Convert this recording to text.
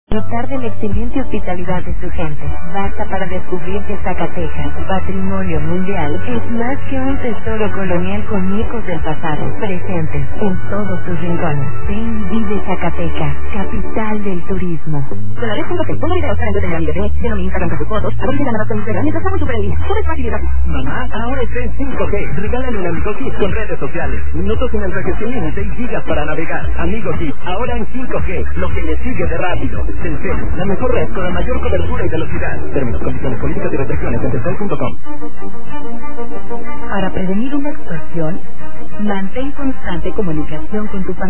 Disfrutar de la excelente hospitalidad de su gente. Basta para descubrir que Zacatecas, patrimonio mundial, es más que un tesoro colonial con ecos del pasado, presentes en todos sus rincones. Ven y vive Zacatecas, capital del turismo. Con la red 5G, pongo videos para entretener a mi bebé, lleno mi Instagram con sus fotos, a ver si ganaba con Instagram mientras estamos súper en línea. Todo es fácil y rápido. Mamá, ahora está en 5G. Regálale un Amigo Kit con redes sociales. Minutos sin mensajes sin límite y gigas para navegar. Amigo Kit, ahora en 5G. Lo que le sigue de rápido. Telcel, la mejor red con la mayor cobertura y velocidad. Términos, condiciones, políticas y restricciones en telcel.com. Para prevenir una extorsión, mantén constante comunicación con tu familia.